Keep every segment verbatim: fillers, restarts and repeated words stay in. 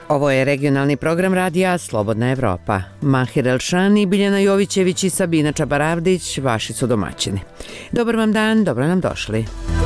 Ovo je regionalni program radija Slobodna Evropa. Mahir Elšani, Biljana Jovićević i Sabina Čabaravdić vaši su domaćini. Dobar vam dan, dobro nam došli.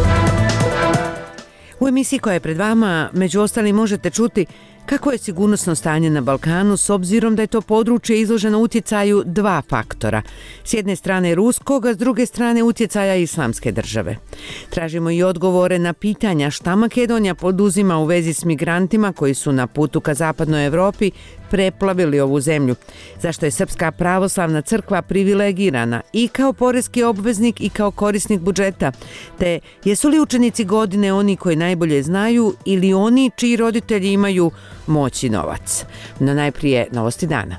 U emisiji koja je pred vama, među ostalim, možete čuti kako je sigurnosno stanje na Balkanu s obzirom da je to područje izloženo utjecaju dva faktora. S jedne strane ruskog, a s druge strane utjecaja islamske države. Tražimo i odgovore na pitanja šta Makedonija poduzima u vezi s migrantima koji su na putu ka zapadnoj Evropi preplavili ovu zemlju. Zašto je Srpska pravoslavna crkva privilegirana i kao poreski obveznik i kao korisnik budžeta? Te jesu li učenici godine oni koji najbolje znaju ili oni čiji roditelji imaju moć i novac? No najprije novosti dana.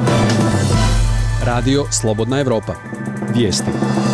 Radio Slobodna Evropa. Vijesti.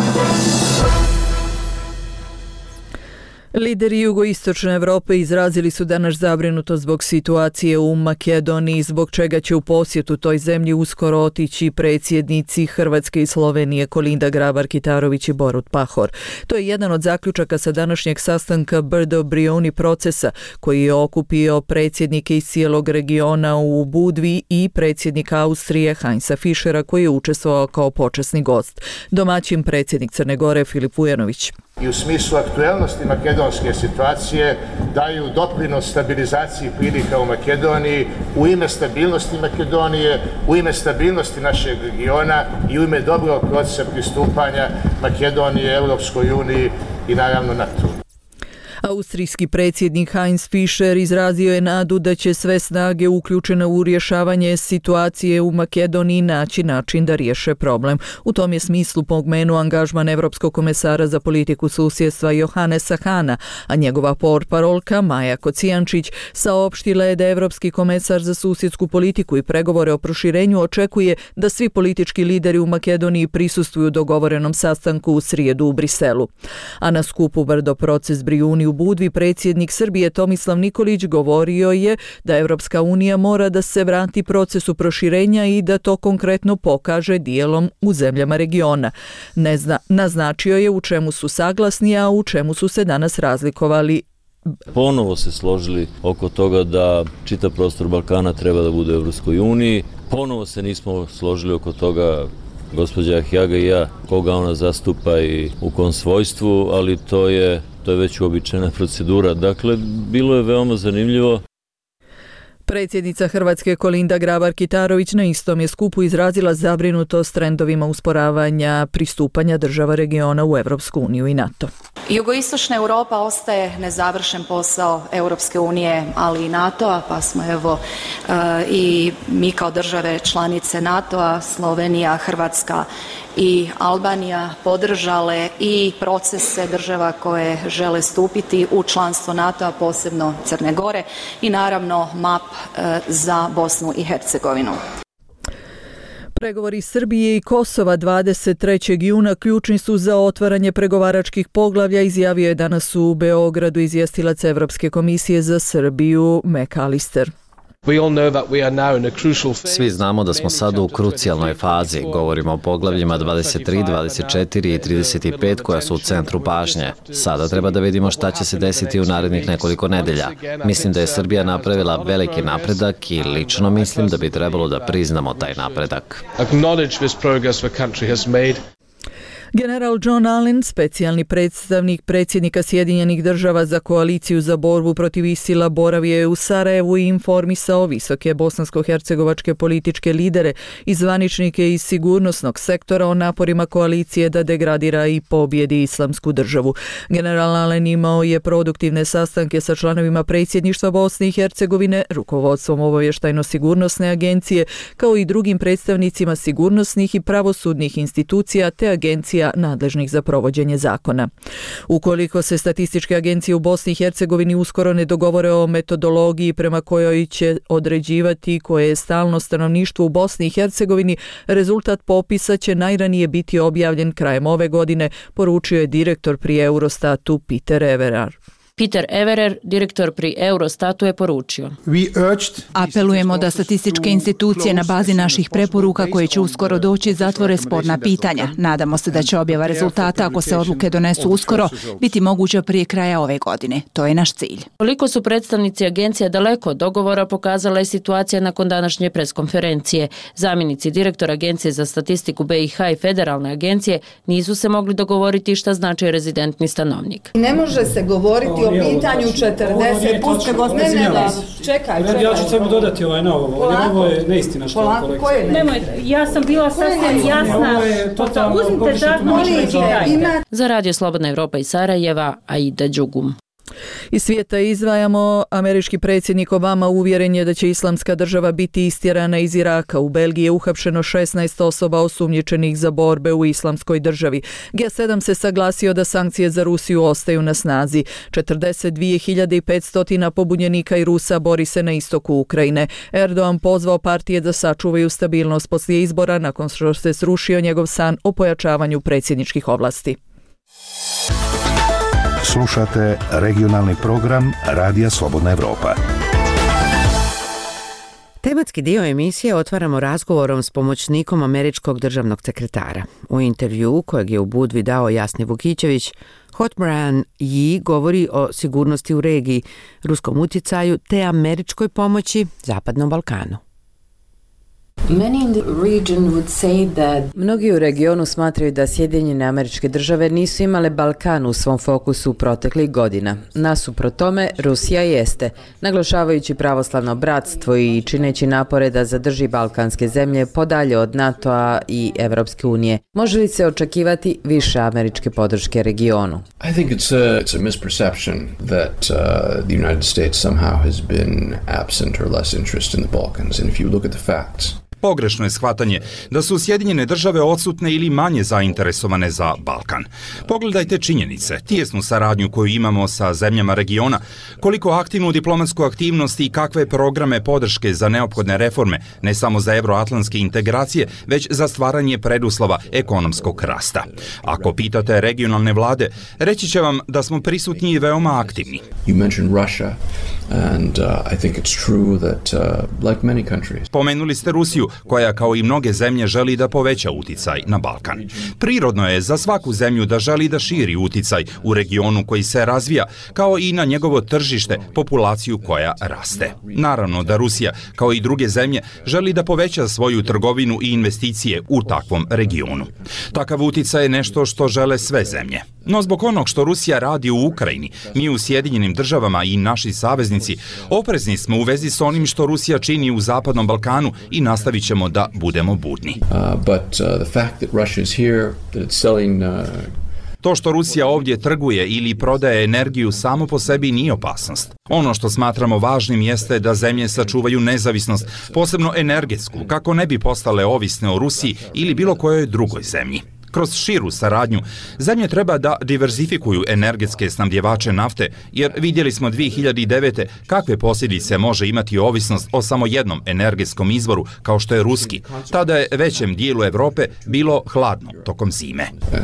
Lideri jugoistočne Evrope izrazili su danas zabrinutost zbog situacije u Makedoniji, zbog čega će u posjetu toj zemlji uskoro otići predsjednici Hrvatske i Slovenije Kolinda Grabar-Kitarović i Borut Pahor. To je jedan od zaključaka sa današnjeg sastanka Brdo-Brioni procesa koji je okupio predsjednike iz cijelog regiona u Budvi i predsjednika Austrije Heinza Fischera koji je učestvovao kao počasni gost. Domaćin predsjednik Crne Gore Filip Vujanović. I u smislu aktuelnosti makedonske situacije daju doprinos stabilizaciji prilika u Makedoniji u ime stabilnosti Makedonije, u ime stabilnosti našeg regiona i u ime dobrog procesa pristupanja Makedonije Europskoj uniji i naravno NATO. Austrijski predsjednik Heinz Fischer izrazio je nadu da će sve snage uključene u rješavanje situacije u Makedoniji naći način da riješe problem. U tom je smislu pomenuo angažman Evropskog komesara za politiku susjedstva Johannesa Hahna, a njegova portparolka Maja Kocijančić saopštila je da Evropski komesar za susjedsku politiku i pregovore o proširenju očekuje da svi politički lideri u Makedoniji prisustvuju dogovorenom sastanku u srijedu u Briselu. A na skupu Brdo proces Brijuni u Budvi predsjednik Srbije Tomislav Nikolić govorio je da Evropska unija mora da se vrati procesu proširenja i da to konkretno pokaže dijelom u zemljama regiona. Ne zna, naznačio je u čemu su saglasni, a u čemu su se danas razlikovali. Ponovo se složili oko toga da čitav prostor Balkana treba da bude u Evropskoj uniji. Ponovo se nismo složili oko toga, gospođa Ahjaga i ja, koga ona zastupa i u kom svojstvu, ali to je To je već uobičajena procedura. Dakle, bilo je veoma zanimljivo. Predsjednica Hrvatske Kolinda Grabar-Kitarović na istom je skupu izrazila zabrinutost trendovima usporavanja pristupanja država regiona u Evropsku uniju i NATO. Jugoistočna Europa ostaje nezavršen posao Europske unije, ali i NATO-a, pa smo evo i mi kao države članice NATO-a, Slovenija, Hrvatska i Albanija podržale i procese država koje žele stupiti u članstvo NATO-a, posebno Crne Gore i naravno map za Bosnu i Hercegovinu. Pregovori Srbije i Kosova dvadeset trećeg juna ključni su za otvaranje pregovaračkih poglavlja, izjavio je danas u Beogradu izvjestilac Evropske komisije za Srbiju McAllister. Svi znamo da smo sada u krucijalnoj fazi. Govorimo o poglavljima dvadeset tri, dvadeset četiri i trideset pet koja su u centru pažnje. Sada treba da vidimo šta će se desiti u narednih nekoliko nedelja. Mislim da je Srbija napravila veliki napredak i lično mislim da bi trebalo da priznamo taj napredak. General John Allen, specijalni predstavnik predsjednika Sjedinjenih država za koaliciju za borbu protiv ISIL-a, boravio je u Sarajevu i informisao visoke bosansko-hercegovačke političke lidere i zvaničnike iz sigurnosnog sektora o naporima koalicije da degradira i pobjedi islamsku državu. General Allen imao je produktivne sastanke sa članovima predsjedništva Bosne i Hercegovine, rukovodstvom obavještajno-sigurnosne agencije, kao i drugim predstavnicima sigurnosnih i pravosudnih institucija te agencija nadležnih za provođenje zakona. Ukoliko se statističke agencije u Bosni i Hercegovini uskoro ne dogovore o metodologiji prema kojoj će određivati koje je stalno stanovništvo u Bosni i Hercegovini, rezultat popisa će najranije biti objavljen krajem ove godine, poručio je direktor pri Eurostatu Peter Everard. Peter Everer, direktor pri Eurostatu, je poručio. Apelujemo da statističke institucije na bazi naših preporuka koje će uskoro doći zatvore sporna pitanja. Nadamo se da će objava rezultata, ako se odluke donesu uskoro, biti moguća prije kraja ove godine. To je naš cilj. Koliko su predstavnici agencija daleko od dogovora pokazala je situacija nakon današnje preskonferencije. Zamjenici direktora Agencije za statistiku B i H i Federalne agencije nisu se mogli dogovoriti šta znači rezidentni stanovnik. Ne može se govoriti o pitanju četrdeset. Pusti gospodine, ne, ne, čekaj, čekaj. Ja ću samo dodati ovaj na ovo. Ovo je neistina što je kolegica. Nemojte, ja sam bila sasvim jasna. Uzmite žarno. Za Radio Slobodna Evropa iz Sarajeva, Aida Đugum. Iz svijeta izdvajamo, američki predsjednik Obama uvjeren je da će Islamska država biti istjerana iz Iraka. U Belgiji je uhapšeno šesnaest osoba osumnjičenih za borbe u Islamskoj državi. G sedam se saglasio da sankcije za Rusiju ostaju na snazi. četrdeset dvije hiljade petsto pobunjenika i Rusa bori se na istoku Ukrajine. Erdogan pozvao partije da sačuvaju stabilnost poslije izbora nakon što se srušio njegov san o pojačavanju predsjedničkih ovlasti. Slušate regionalni program Radija Slobodna Evropa. Tematski dio emisije otvaramo razgovorom s pomoćnikom američkog državnog sekretara. U intervjuu kojeg je u Budvi dao Jasni Vukićević, Hotmaran Yi govori o sigurnosti u regiji, ruskom utjecaju te američkoj pomoći Zapadnom Balkanu. Mnogi u regionu smatraju da Sjedinjene Američke Države nisu imale Balkan u svom fokusu proteklih godina. Nasuprot tome, Rusija jeste, naglašavajući pravoslavno bratstvo i čineći napore da zadrži balkanske zemlje podalje od NATO-a i Evropske unije. Može li se očekivati više američke podrške regionu? I think it's a, it's a misperception that uh, the United States somehow has been absent or less interest in the Balkans. And if you look at the facts, Pogrešno je shvatanje da su Sjedinjene države odsutne ili manje zainteresovane za Balkan. Pogledajte činjenice, tijesnu saradnju koju imamo sa zemljama regiona, koliko aktivnu diplomatsku aktivnost i kakve programe podrške za neophodne reforme, ne samo za evroatlantske integracije, već za stvaranje preduslova ekonomskog rasta. Ako pitate regionalne vlade, reći će vam da smo prisutni i veoma aktivni. You mentioned Russia, and uh, I think it's true that uh, like many countries. Pomenuli ste Rusiju, koja kao i mnoge zemlje želi da poveća uticaj na Balkan. Prirodno je za svaku zemlju da želi da širi uticaj u regionu koji se razvija, kao i na njegovo tržište, populaciju koja raste. Naravno da Rusija, kao i druge zemlje, želi da poveća svoju trgovinu i investicije u takvom regionu. Takav uticaj je nešto što žele sve zemlje. No zbog onog što Rusija radi u Ukrajini, mi u Sjedinjenim državama i naši saveznici oprezni smo u vezi s onim što Rusija čini u Zapadnom Balkanu i nastavit ćemo da budemo budni. Uh, but uh, the fact that Russia is here, that it's selling uh... To što Rusija ovdje trguje ili prodaje energiju samo po sebi nije opasnost. Ono što smatramo važnim jeste da zemlje sačuvaju nezavisnost, posebno energetsku, kako ne bi postale ovisne o Rusiji ili bilo kojoj drugoj zemlji. Kroz širu saradnju, zemlje treba da diverzifikuju energetske snabdjevače nafte, jer vidjeli smo dvije hiljade devete kakve posljedice može imati ovisnost o samo jednom energetskom izvoru, kao što je ruski. Tada je većem dijelu Evrope bilo hladno tokom zime.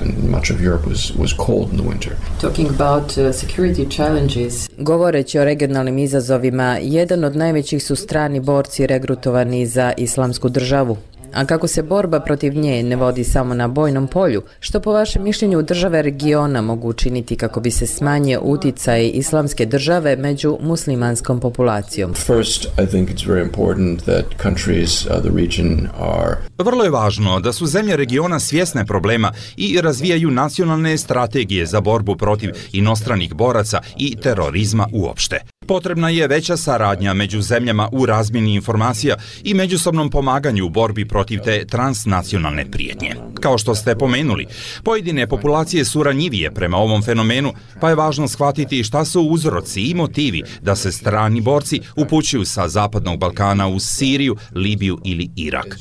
Govoreći o regionalnim izazovima, jedan od najvećih su strani borci regrutovani za Islamsku državu. A kako se borba protiv nje ne vodi samo na bojnom polju, što po vašem mišljenju države regiona mogu učiniti kako bi se smanjio uticaj Islamske države među muslimanskom populacijom? First, I think it's very important that countries of the region are... Vrlo je važno da su zemlje regiona svjesne problema i razvijaju nacionalne strategije za borbu protiv inostranih boraca i terorizma uopšte. Potrebna je veća saradnja među zemljama u razmjeni informacija i međusobnom pomaganju u borbi protiv te transnacionalne prijetnje. Kao što ste pomenuli, pojedine populacije su ranjivije prema ovom fenomenu, pa je važno shvatiti šta su uzroci i motivi da se strani borci upućuju sa Zapadnog Balkana u Siriju, Libiju ili Irak.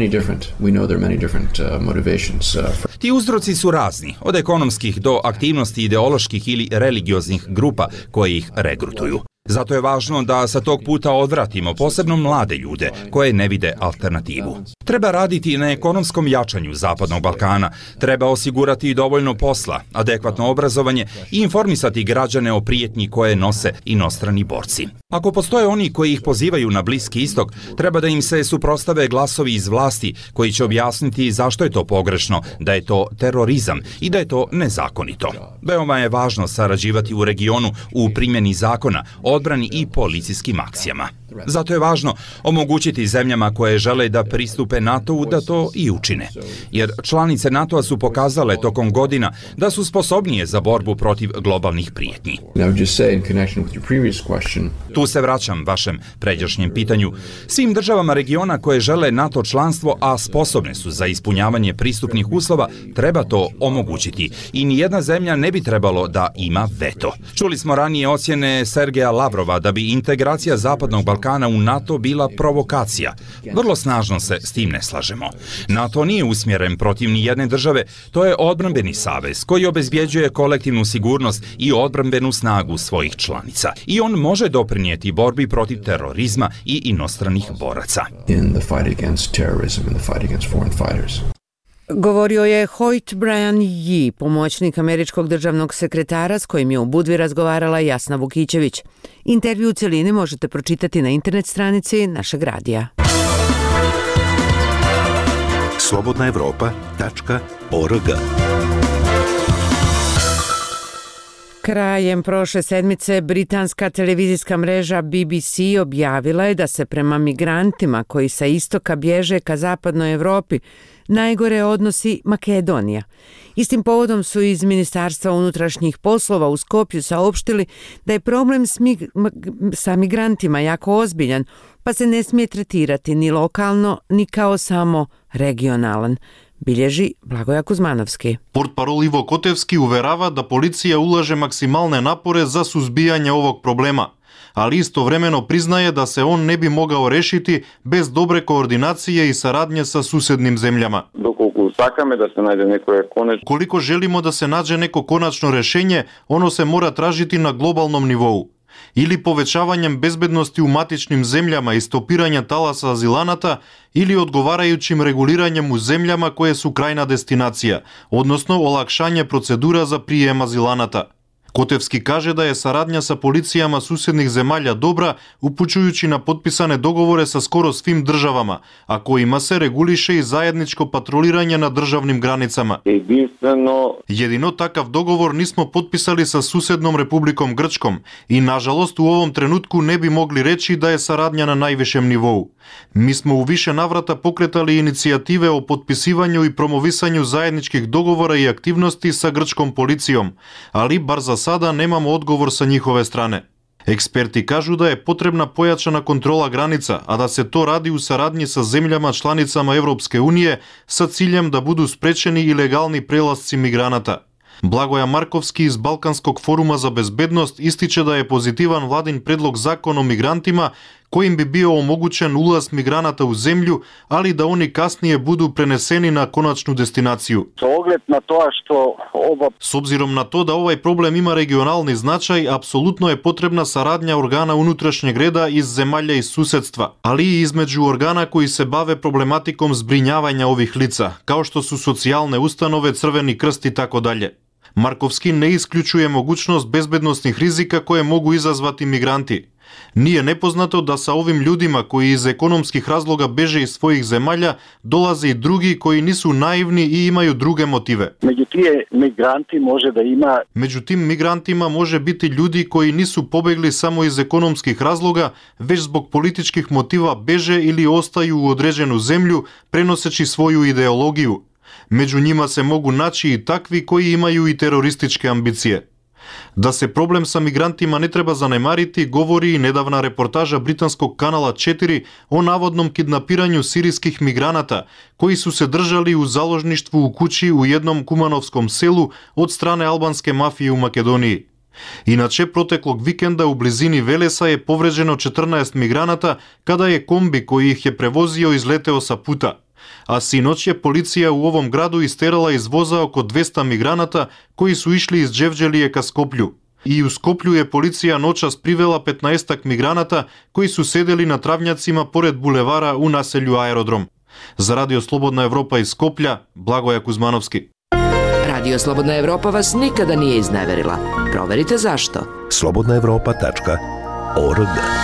Ti uzroci su razni, od ekonomskih do aktivnosti ideoloških ili religioznih grupa koje ih regrutuju. Zato je važno da sa tog puta odvratimo posebno mlade ljude koje ne vide alternativu. Treba raditi na ekonomskom jačanju Zapadnog Balkana, treba osigurati dovoljno posla, adekvatno obrazovanje i informisati građane o prijetnji koje nose inostrani borci. Ako postoje oni koji ih pozivaju na Bliski istok, treba da im se suprostave glasovi iz vlasti koji će objasniti zašto je to pogrešno, da je to terorizam i da je to nezakonito. Veoma je važno sarađivati u regionu u primjeni zakona, odbrani i policijskim akcijama. Zato je važno omogućiti zemljama koje žele da pristupe NATO-u da to i učine. Jer članice NATO-a su pokazale tokom godina da su sposobnije za borbu protiv globalnih prijetnji. Tu se vraćam vašem pređašnjem pitanju. Svim državama regiona koje žele NATO članstvo, a sposobne su za ispunjavanje pristupnih uslova, treba to omogućiti. I nijedna zemlja ne bi trebalo da ima veto. Čuli smo ranije ocjene Sergeja Lavrova da bi integracija Zapadnog Balkana u NATO bila provokacija. Vrlo snažno se s tim ne slažemo. NATO nije usmjeren protiv ni jedne države, to je odbrambeni savez koji obezbjeđuje kolektivnu sigurnost i odbrambenu snagu svojih članica. I on može doprinijeti borbi protiv terorizma i inostranih boraca. Govorio je Hoyt Brian Yee, pomoćnik američkog državnog sekretara s kojim je u Budvi razgovarala Jasna Vukićević. Intervju u cjelini možete pročitati na internet stranici našeg radija. slobodna evropa tačka org. Krajem prošle sedmice britanska televizijska mreža B B C objavila je da se prema migrantima koji sa istoka bježe ka zapadnoj Evropi najgore odnosi Makedonija. Istim povodom su iz Ministarstva unutrašnjih poslova u Skopju saopštili da je problem s mig- sa migrantima jako ozbiljan, pa se ne smije tretirati ni lokalno, ni kao samo regionalan, bilježi Blagoja Kuzmanovski. Portparol Ivo Kotevski uverava da policija ulaže maksimalne napore za suzbijanje ovog problema, ali istovremeno priznaje da se on ne bi mogao rešiti bez dobre koordinacije i saradnje sa susednim zemljama. Da se nađe neko konačno... Koliko želimo da se nađe neko konačno rešenje, ono se mora tražiti na globalnom nivou. Ili povećavanjem bezbednosti u matičnim zemljama i stopiranja talasa azilanata, ili odgovarajućim reguliranjem u zemljama koje su krajna destinacija, odnosno olakšanje procedura za prijem azilanata. Kotevski kaže da je saradnja sa policijama susednih zemalja dobra, upućujući na potpisane dogovore sa skoro svim državama, a kojima se reguliše i zajedničko patroliranje na državnim granicama. Jedinstveno... Jedino takav dogovor nismo potpisali sa susednom Republikom Grčkom i nažalost u ovom trenutku ne bi mogli reći da je saradnja na najvišem nivou. Mi smo u više navrata pokretali inicijative o potpisivanju i promovisanju zajedničkih dogovora i aktivnosti sa grčkom policijom, ali bar za sada nemamo odgovor sa njihove strane. Eksperti kažu da je potrebna pojačana kontrola granica, a da se to radi u saradnji sa zemljama članicama Evropske unije sa ciljem da budu sprečeni ilegalni prelasci migranata. Blagoja Markovski iz Balkanskog foruma za bezbednost ističe da je pozitivan vladin predlog zakona o migrantima kojim bi bio omogućen ulaz migranata u zemlju, ali da oni kasnije budu preneseni na konačnu destinaciju. Na to što oba... S obzirom na to da ovaj problem ima regionalni značaj, apsolutno je potrebna saradnja organa unutrašnjeg reda iz zemalja iz susedstva, ali i između organa koji se bave problematikom zbrinjavanja ovih lica, kao što su socijalne ustanove, Crveni krst i tako dalje. Markovski ne isključuje mogućnost bezbednosnih rizika koje mogu izazvati migranti. Nije nepoznato da sa ovim ljudima koji iz ekonomskih razloga beže iz svojih zemalja dolaze i drugi koji nisu naivni i imaju druge motive. Među tije migranti može da ima... Među tim migrantima može biti ljudi koji nisu pobegli samo iz ekonomskih razloga, već zbog političkih motiva beže ili ostaju u određenu zemlju prenoseći svoju ideologiju. Među njima se mogu naći i takvi koji imaju i terorističke ambicije. Da se problem sa migrantima ne treba zanemariti, govori i nedavna reportaža britanskog kanala četiri o navodnom kidnapiranju sirijskih migranata koji su se držali u založništvu u kući u jednom kumanovskom selu od strane albanske mafije u Makedoniji. Inače, proteklog vikenda u blizini Velesa je povređeno četrnaest migranata kada je kombi koji ih je prevozio izleteo sa puta. A sinoć je policija u ovom gradu isterala iz voza oko dvesta migranata koji su išli iz Đevđelije ka Skoplju. I u Skoplju je policija noćas privela petnaestak migranata koji su sedeli na travnjacima pored bulevara u naselju Aerodrom. Za Radio Slobodna Evropa iz Skoplja, Blagoja Kuzmanovski. Radio Slobodna Evropa vas nikada nije izneverila. Proverite zašto. slobodna evropa tačka org.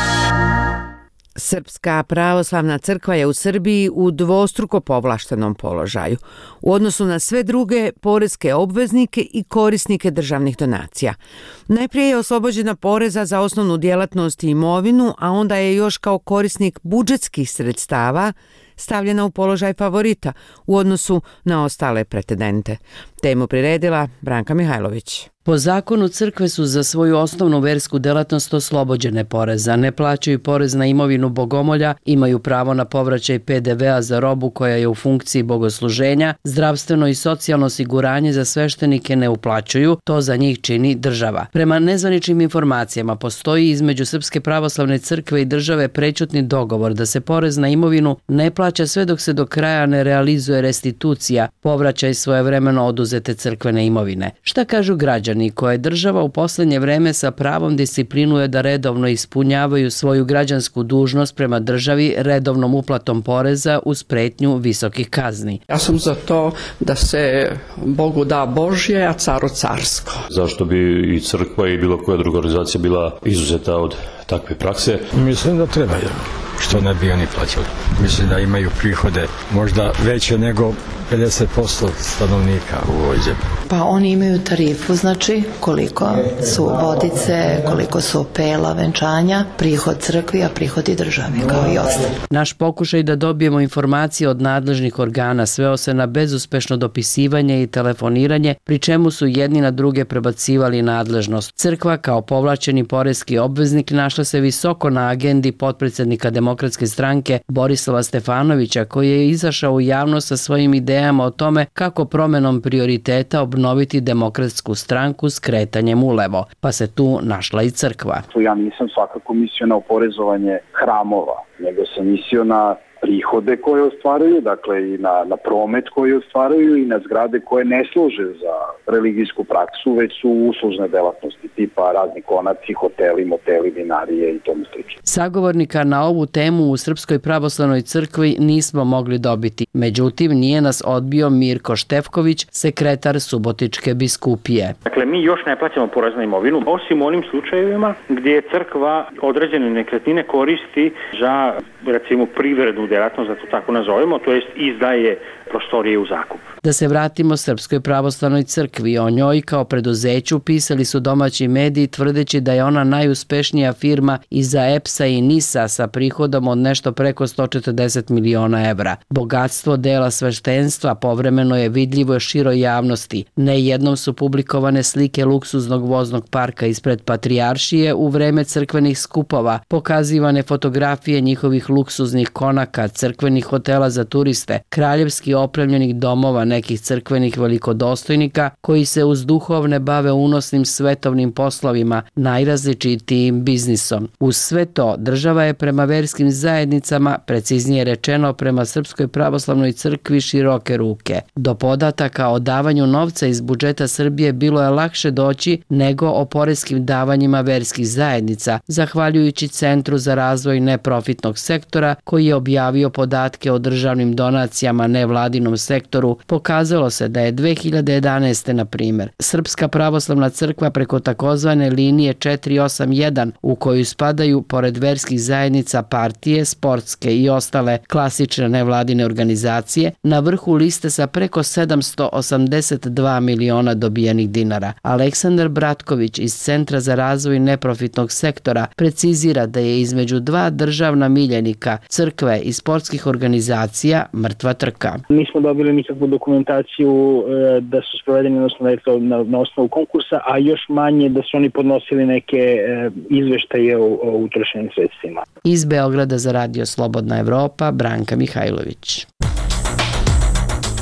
Srpska pravoslavna crkva je u Srbiji u dvostruko povlaštenom položaju u odnosu na sve druge poreske obveznike i korisnike državnih donacija. Najprije je oslobođena poreza za osnovnu djelatnost i imovinu, a onda je još kao korisnik budžetskih sredstava stavljena u položaj favorita u odnosu na ostale pretendente. Temu priredila Branka Mihajlović. Po zakonu crkve su za svoju osnovnu versku delatnost oslobođene poreza, ne plaćaju porez na imovinu bogomolja, imaju pravo na povraćaj pe de vea za robu koja je u funkciji bogosluženja, zdravstveno i socijalno osiguranje za sveštenike ne uplaćuju, to za njih čini država. Prema nezvaničnim informacijama postoji između Srpske pravoslavne crkve i države prećutni dogovor da se porez na imovinu ne plaća sve dok se do kraja ne realizuje restitucija, povraćaj svojevremeno oduzete crkvene imovine. Šta kažu građani koje država u posljednje vreme sa pravom disciplinuje da redovno ispunjavaju svoju građansku dužnost prema državi redovnom uplatom poreza uz pretnju visokih kazni? Ja sam za to da se Bogu da Božje, a caru carsko. Zašto bi i crkva i bilo koja druga organizacija bila izuzeta od takve prakse? Mislim da treba, što ne bi oni plaćali. Mislim da imaju prihode možda veće nego pedeset posto stanovnika u ovoj zemlji. Pa oni imaju tarifu, znači koliko su vodice, koliko su opela, venčanja, prihod crkvi, a prihod i državi, kao i ostali. Naš pokušaj da dobijemo informacije od nadležnih organa sveo se na bezuspešno dopisivanje i telefoniranje, pri čemu su jedni na druge prebacivali nadležnost. Crkva kao povlačeni poreski obveznik našla se visoko na agendi potpredsjednika Demokratske stranke Borislava Stefanovića, koji je izašao u javnost sa svojim idejama o tome kako promenom prioriteta obnoviti Demokratsku stranku s kretanjem ulevo, pa se tu našla i crkva. Ja nisam svakako mislio na oporezovanje hramova, nego sam mislio na prihode koje ostvaruju, dakle i na, na promet koji ostvaruju i na zgrade koje ne služe za religijsku praksu, već su uslužne delatnosti tipa razni konaci, hoteli, moteli, vinarije i tomu slično. Sagovornika na ovu temu u Srpskoj pravoslavnoj crkvi nismo mogli dobiti. Međutim, nije nas odbio Mirko Štefković, sekretar Subotičke biskupije. Dakle, mi još ne plaćamo porez na imovinu, osim onim slučajevima gdje crkva određene nekretnine koristi za, recimo, privrednu djelatnost, da to tako nazovemo, to jest izdaje prostorije u zakup. Da se vratimo Srpskoj pravoslavnoj crkvi, o njoj kao preduzeću pisali su domaći mediji tvrdeći da je ona najuspešnija firma iza E P S-a i NIS-a sa prihodom od nešto preko sto četrdeset miliona evra. Bogatstvo dela sveštenstva povremeno je vidljivo široj javnosti. Nejednom su publikovane slike luksuznog voznog parka ispred Patrijaršije u vreme crkvenih skupova, pokazivane fotografije njihovih luksuznih konaka, crkvenih hotela za turiste, kraljevski opremljenih domova nekih crkvenih velikodostojnika koji se uz duhovne bave unosnim svetovnim poslovima, najrazličitijim biznisom. Uz sve to, država je prema verskim zajednicama, preciznije rečeno prema Srpskoj pravoslavnoj crkvi, široke ruke. Do podataka o davanju novca iz budžeta Srbije bilo je lakše doći nego o poreskim davanjima verskih zajednica, zahvaljujući Centru za razvoj neprofitnog sektora koji je objavio podatke o državnim donacijama nevladinom sektoru. Pokazalo se da je dve hiljade jedanaeste. na primjer, Srpska pravoslavna crkva preko takozvane linije četiri osam jedan, u koju spadaju pored verskih zajednica partije, sportske i ostale klasične nevladine organizacije, na vrhu liste sa preko sedamsto osamdeset dva miliona dobijenih dinara. Aleksandar Bratković iz Centra za razvoj neprofitnog sektora precizira da je između dva državna miljenika, crkve i sportskih organizacija, mrtva trka. Nismo dobili nikakvu dokumentaciju e, da su sprovedeni na, na osnovu konkursa, a još manje da su oni podnosili neke e, izveštaje o, o utrošenim sredstvima. Iz Beograda za Radio Slobodna Evropa, Branka Mihajlović.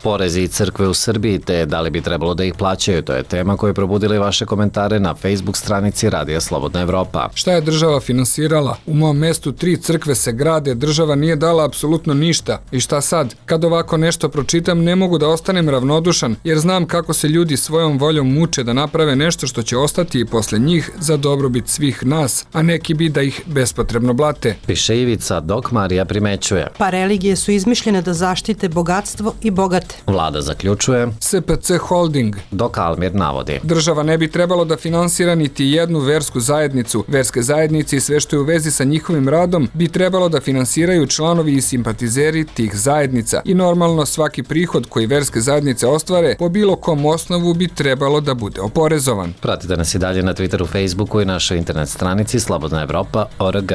Porezi i crkve u Srbiji, te da li bi trebalo da ih plaćaju, to je tema koja je probudili vaše komentare na Facebook stranici Radija Slobodna Evropa. Šta je država finansirala? U mom mestu tri crkve se grade, država nije dala apsolutno ništa. I šta sad? Kad ovako nešto pročitam, ne mogu da ostanem ravnodušan, jer znam kako se ljudi svojom voljom muče da naprave nešto što će ostati i posle njih za dobrobit svih nas, a neki bi da ih bespotrebno blate. Piše Ivica, dok Marija primećuje. Pa religije su izmišljene da zaštite bogatstvo i bogate. Vlada zaključuje. S P C Holding. Dok Almir navodi. Država ne bi trebalo da finansira niti jednu versku zajednicu. Verske zajednice i sve što je u vezi sa njihovim radom bi trebalo da finansiraju članovi i simpatizeri tih zajednica. I normalno svaki prihod koji verske zajednice ostvare po bilo kom osnovu bi trebalo da bude oporezovan. Pratite nas i dalje na Twitteru, Facebooku i našoj internet stranici slobodna evropa tačka org.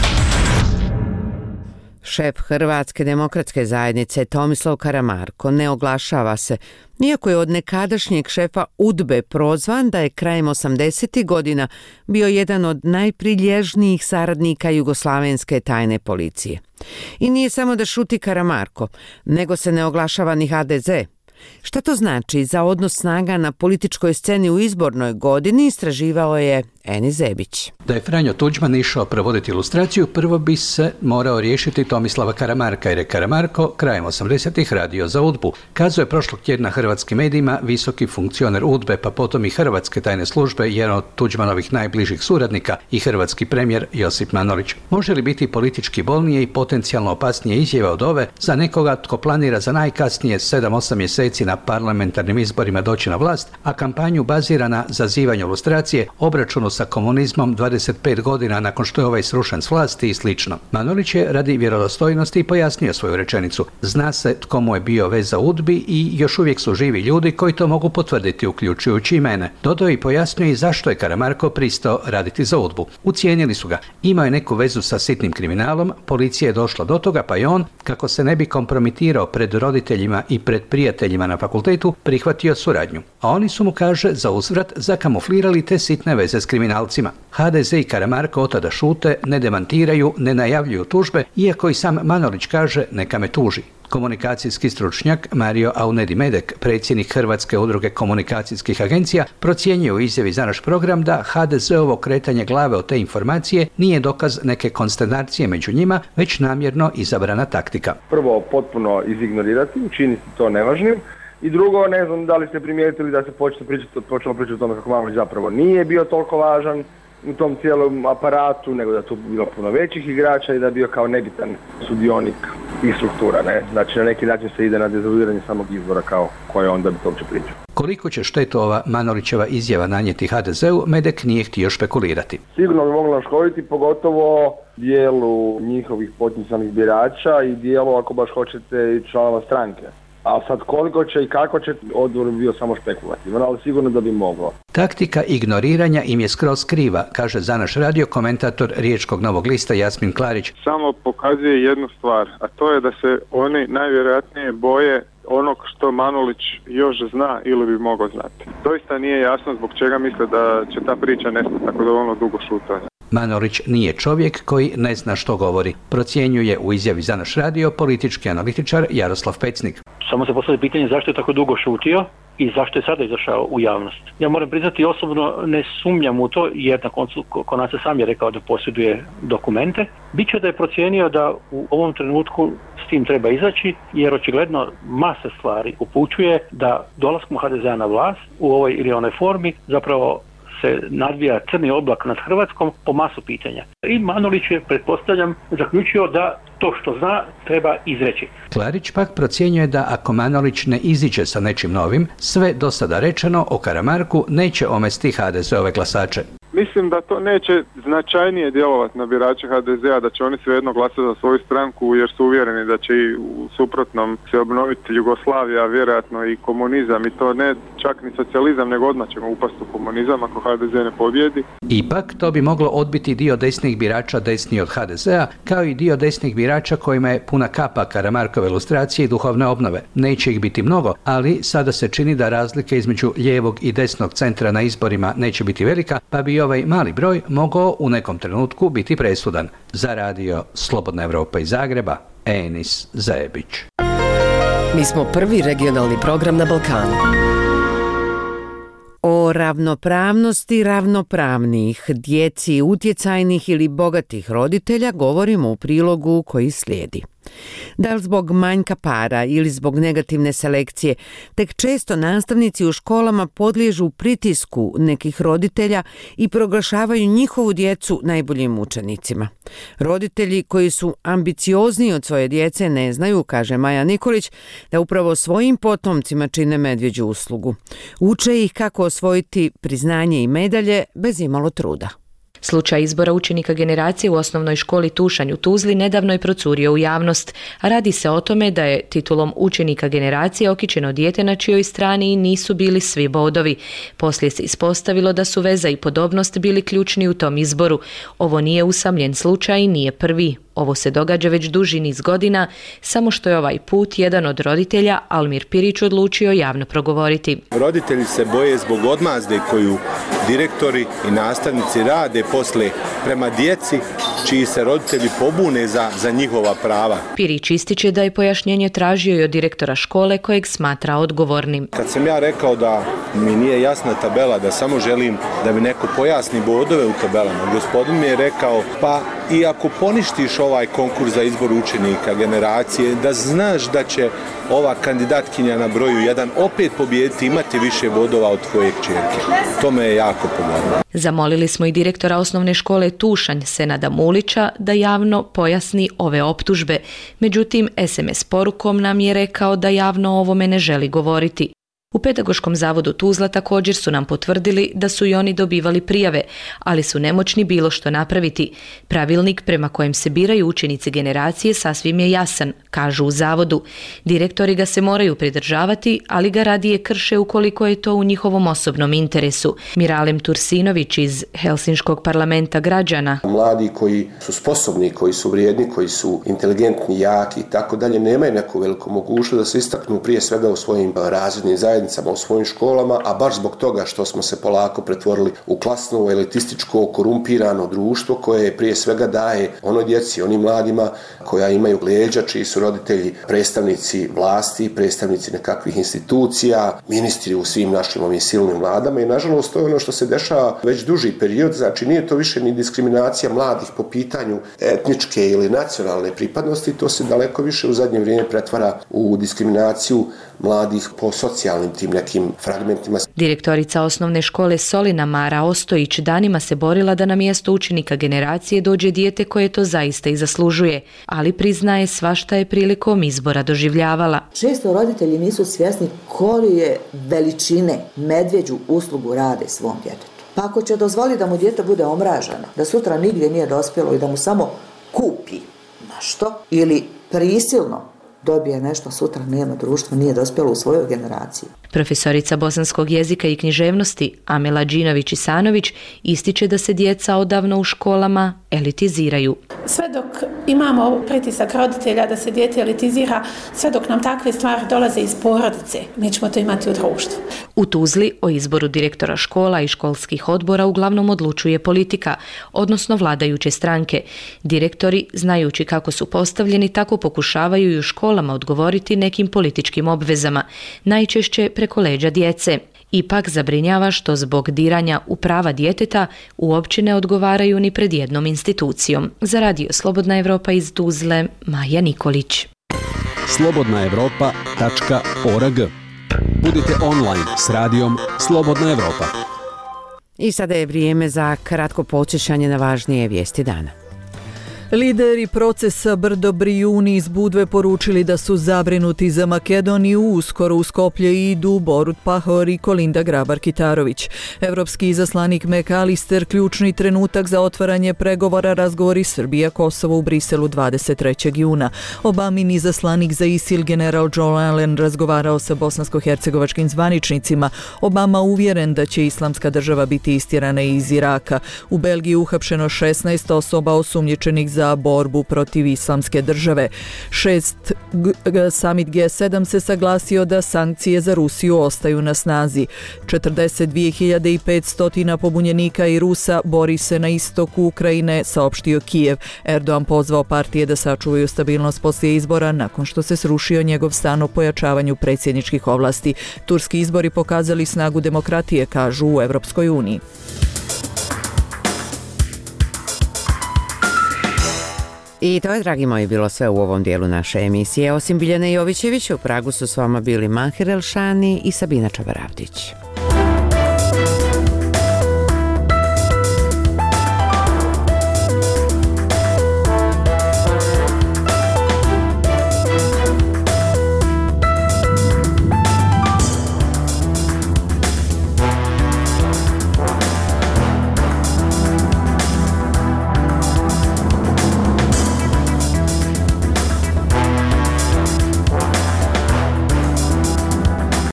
Šef Hrvatske demokratske zajednice Tomislav Karamarko ne oglašava se, iako je od nekadašnjeg šefa U D B E prozvan da je krajem osamdesetih godina bio jedan od najprilježnijih saradnika jugoslavenske tajne policije. I nije samo da šuti Karamarko, nego se ne oglašava ni H D Z. Šta to znači za odnos snaga na političkoj sceni u izbornoj godini, istraživao je Eni Zebić. Da je Franjo Tuđman išao provoditi ilustraciju, prvo bi se morao riješiti Tomislava Karamarka, jer je Karamarko krajem osamdesetih radio za U D B U. Kazao je prošlog tjedna hrvatskim medijima visoki funkcioner U D B E, pa potom i hrvatske tajne službe, jedan od Tuđmanovih najbližih suradnika i hrvatski premijer Josip Manolić. Može li biti politički bolnije i potencijalno opasnije izjave od ove za nekoga tko planira za najkasnije sedam osam mjeseci na parlamentarnim izborima doći na vlast, a kampanju bazira na zazivanju ilustracije, obračunu sa komunizmom dvadeset pet godina nakon što je ovaj srušen s vlasti i slično. Manolić je radi vjerodostojnosti pojasnio svoju rečenicu. Zna se tko mu je bio veza U D B I i još uvijek su živi ljudi koji to mogu potvrditi, uključujući i mene. Dodao i pojasnio i zašto je Karamarko pristao raditi za U D B U. Ucijenili su ga. Imao je neku vezu sa sitnim kriminalom, policija je došla do toga, pa i on, kako se ne bi kompromitirao pred roditeljima i pred prijateljima na fakultetu, prihvatio suradnju. A oni su mu, kaže, za uzvrat zakamuflirali te sitne veze s kriminalcima. H D Z i Karamarko od tada šute, ne demantiraju, ne najavljuju tužbe, iako i sam Manolić kaže neka me tuži. Komunikacijski stručnjak Mario Aunedi-Medek, predsjednik Hrvatske udruge komunikacijskih agencija, procjenjuje u izjavi za naš program da H D Z-ovo kretanje glave od te informacije nije dokaz neke konsternacije među njima, već namjerno izabrana taktika. Prvo, potpuno izignorirati, učiniti to nevažnim. I drugo, ne znam da li ste primijetili da se počelo pričati, počelo pričati o tome kako Manolić zapravo nije bio toliko važan u tom cijelom aparatu, nego da tu bilo puno većih igrača i da je bio kao nebitan sudionik tih struktura. Ne? Znači na neki način se ide na dezavuiranje samog izbora kao koje onda bi to uopće pričao. Koliko će štetu ova Manolićeva izjava nanijeti H D Z-u, Medek nije htio špekulirati. Sigurno bi moglo naškoditi, pogotovo dijelu njihovih potencijalnih birača i dijelu, ako baš hoćete, i članova stranke. A sad koliko će i kako će, odgovor bi bio samo špekulativan, ali sigurno da bi moglo. Taktika ignoriranja im je skroz kriva, kaže za naš radio komentator Riječkog Novog lista Jasmin Klarić. Samo pokazuje jednu stvar, a to je da se oni najvjerojatnije boje onog što Manolić još zna ili bi mogao znati. Doista nije jasno zbog čega misle da će ta priča nestati tako dovoljno dugo šutanja. Manolić nije čovjek koji ne zna što govori, procjenjuje u izjavi za naš radio politički analitičar Jaroslav Pecnik. Samo se postavlja pitanje zašto je tako dugo šutio i zašto je sada izašao u javnost. Ja moram priznati, osobno ne sumnjam u to, jer na koncu konac sam je rekao da posjeduje dokumente. Biće da je procijenio da u ovom trenutku s tim treba izaći, jer očigledno masa stvari upućuje da dolaskom H D Z-a na vlast u ovoj ili onoj formi zapravo se nadvija crni oblak nad Hrvatskom po masu pitanja. I Manolić je, pretpostavljam, zaključio da to što zna treba izreći. Klarić pak procjenjuje da ako Manolić ne iziđe sa nečim novim, sve do sada rečeno o Karamarku neće omesti H D Z-ove glasače. Mislim da to neće značajnije djelovati na birače H D Z-a, da će oni svejedno glasati za svoju stranku jer su uvjereni da će i u suprotnom se obnoviti Jugoslavija, vjerojatno i komunizam, i to ne čak ni socijalizam, nego odmah ćemo upasti u komunizam ako H D Z ne pobjedi. Ipak to bi moglo odbiti dio desnih birača desniji od H D Z-a, kao i dio desnih birača kojima je puna kapa Karamarkove ilustracije i duhovne obnove. Neće ih biti mnogo, ali sada se čini da razlike između lijevog i desnog centra na izborima neće biti velika, pa bi ovaj mali broj mogao u nekom trenutku biti presudan. Za radio Slobodna Evropa iz Zagreba, Enis Zajebić. Mi smo prvi regionalni program na Balkanu. O ravnopravnosti ravnopravnih, djeci utjecajnih ili bogatih roditelja govorimo u prilogu koji slijedi. Da li zbog manjka para ili zbog negativne selekcije, tek često nastavnici u školama podliježu pritisku nekih roditelja i proglašavaju njihovu djecu najboljim učenicima. Roditelji koji su ambiciozniji od svoje djece ne znaju, kaže Maja Nikolić, da upravo svojim potomcima čine medvjeđu uslugu. Uče ih kako osvojiti priznanje i medalje bez imalo truda. Slučaj izbora učenika generacije u osnovnoj školi Tušanj u Tuzli nedavno je procurio u javnost. Radi se o tome da je titulom učenika generacije okićeno dijete na čijoj strani nisu bili svi bodovi. Poslije se ispostavilo da su veza i podobnost bili ključni u tom izboru. Ovo nije usamljen slučaj i nije prvi. Ovo se događa već duži niz godina, samo što je ovaj put jedan od roditelja, Almir Pirić, odlučio javno progovoriti. Roditelji se boje zbog odmazde koju direktori i nastavnici rade posle prema djeci čiji se roditelji pobune za, za njihova prava. Pirić ističe da je pojašnjenje tražio i od direktora škole kojeg smatra odgovornim. Kad sam ja rekao da mi nije jasna tabela, da samo želim da mi neko pojasni bodove u tabelama, gospodin mi je rekao, pa i ako poništiš ovaj konkurs za izbor učenika generacije, da znaš da će ova kandidatkinja na broju jedan opet pobijediti, imati više bodova od tvoje kćerke. To me je jako pomoglo. Zamolili smo i direktora osnovne škole Tušanj, Senada Mulića, da javno pojasni ove optužbe. Međutim, es em es porukom nam je rekao da javno o ovome ne želi govoriti. U Pedagoškom zavodu Tuzla također su nam potvrdili da su i oni dobivali prijave, ali su nemoćni bilo što napraviti. Pravilnik prema kojem se biraju učenici generacije sasvim je jasan, kažu u zavodu. Direktori ga se moraju pridržavati, ali ga radije krše ukoliko je to u njihovom osobnom interesu. Miralem Tursinović iz Helsinškog parlamenta građana. Mladi koji su sposobni, koji su vrijedni, koji su inteligentni, jaki i tako dalje, nemaju neku veliku mogućnost da se istaknu prije svega u svojim razrednim zajednicama, u svojim školama, a baš zbog toga što smo se polako pretvorili u klasno, elitističko, korumpirano društvo koje prije svega daje onoj djeci, onim mladima koja imaju leđa, čiji su roditelji predstavnici vlasti, predstavnici nekakvih institucija, ministri u svim našim ovim silnim vladama i nažalost to je ono što se dešava već duži period, znači nije to više ni diskriminacija mladih po pitanju etničke ili nacionalne pripadnosti, to se daleko više u zadnje vrijeme pretvara u diskriminaciju mladih po socijalnim tim nekim fragmentima. Direktorica osnovne škole Solina Mara Ostojić danima se borila da na mjesto učenika generacije dođe dijete koje to zaista i zaslužuje, ali priznaje svašta je prilikom izbora doživljavala. Često roditelji nisu svjesni kolike veličine medvjeđu uslugu rade svom djetetu. Pa ako će dozvoliti da mu dijete bude omraženo, da sutra nigdje nije dospjelo i da mu samo kupi nešto ili prisilno dobije nešto, sutra nema društva, nije dospjelo u svojoj generaciji. Profesorica bosanskog jezika i književnosti Amela Đinović-Isanović ističe da se djeca odavno u školama elitiziraju. Sve dok imamo pritisak roditelja da se dijete elitizira, sve dok nam takve stvari dolaze iz porodice, mi ćemo to imati u društvu. U Tuzli o izboru direktora škola i školskih odbora uglavnom odlučuje politika, odnosno vladajuće stranke. Direktori, znajući kako su postavljeni, tako pokušavaju i u školama odgovoriti nekim političkim obvezama, najčešće preko leđa djece. Ipak zabrinjava što zbog diranja u prava djeteta uopće ne odgovaraju ni pred jednom institucijom. Za Radio Slobodna Evropa iz Tuzle, Maja Nikolić. slobodna evropa tačka org. Budite online s radijom Slobodna Evropa. I sada je vrijeme za kratko podsjećanje na važnije vijesti dana. Lideri procesa Brdo Brijuni iz Budve poručili da su zabrinuti za Makedoniju. Uskoro u Skoplje idu Borut Pahor i Kolinda Grabar-Kitarović. Evropski izaslanik McAllister ključni trenutak za otvaranje pregovora razgovori Srbija-Kosovo u Briselu dvadeset trećeg juna. Obamin izaslanik za ISIL general Joe Allen razgovarao sa bosansko-hercegovačkim zvaničnicima. Obama uvjeren da će Islamska država biti istjerana iz Iraka. U Belgiji uhapšeno šesnaest osoba osumnjičenih za za borbu protiv islamske države. Šest Summit G sedam se saglasio da sankcije za Rusiju ostaju na snazi. četrdeset dvije hiljade petsto pobunjenika i Rusa bori se na istoku Ukrajine, saopštio Kijev. Erdogan pozvao partije da sačuvaju stabilnost poslije izbora nakon što se srušio njegov stan o pojačavanju predsjedničkih ovlasti. Turski izbori pokazali snagu demokratije, kažu u Evropskoj uniji. I to je, dragi moji, bilo sve u ovom dijelu naše emisije. Osim Biljane Jovićević, u Pragu su s vama bili Mahir Elšani i Sabina Čabaravdić.